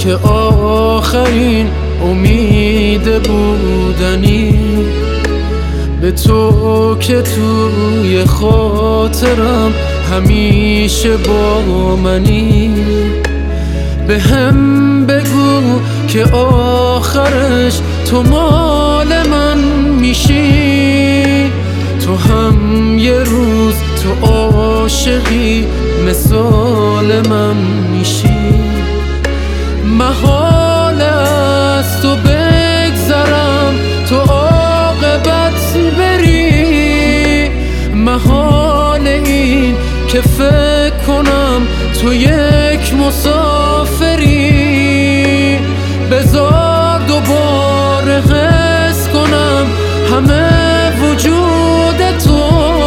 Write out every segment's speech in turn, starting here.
که آخرین امید بودنی، به تو که توی خاطرم همیشه با منی. به هم بگو که آخرش تو مال من میشی، تو هم یه روز تو عاشقی مثال من میشی. محال است تو بگذرم تو عاقبت بری، محال این که فکر کنم تو یک مسافری. بذار دوباره حس کنم همه وجود تو،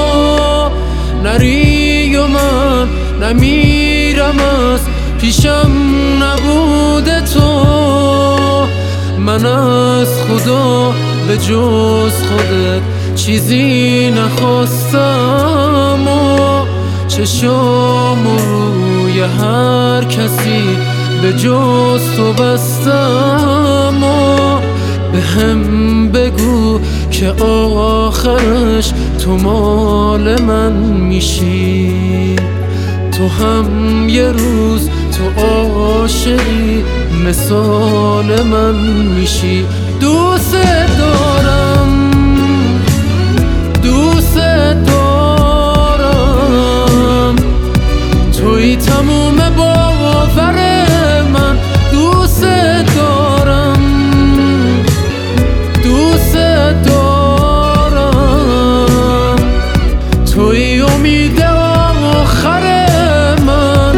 نری و من نمیرم از پیشم نبوده تو. من از خدا به جز خودت چیزی نخواستم و چشام روی هر کسی به جز تو بستم. و به هم بگو که آخرش تو مال من میشی، تو هم یه روز تو عاشقی مثال من میشی. دوست دارم دوست دارم، توی تموم باور من. دوست دارم دوست دارم، توی امید آخر من.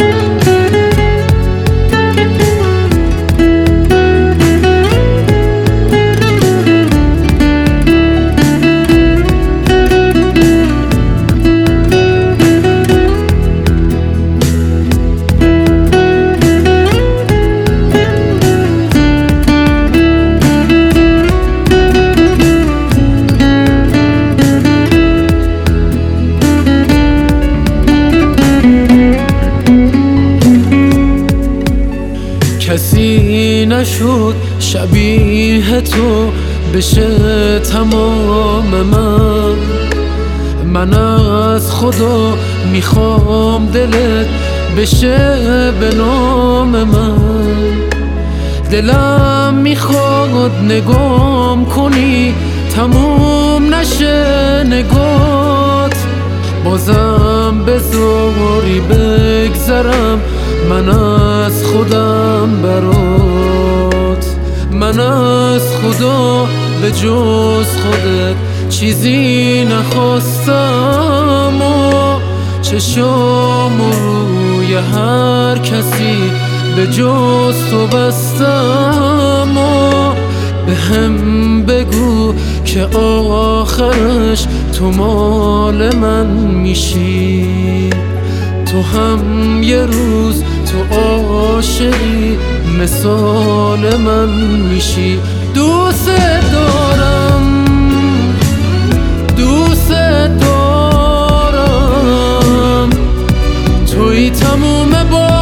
کسی نشد شبیه تو بشه تمام من از خدا میخوام دلت بشه به نام من. دلم میخواد نگام کنی تموم نشه نگات، بازم بذاری بگذرم من از خودم برات. من از خدا به جز خودت چیزی نخواستم و چشام روی هر کسی به جز تو بستم. و به هم بگو که آخرش تو مال من میشی، تو هم یه روز تو عاشقی مثال من میشی. دوست دارم دوست دارم، توی تموم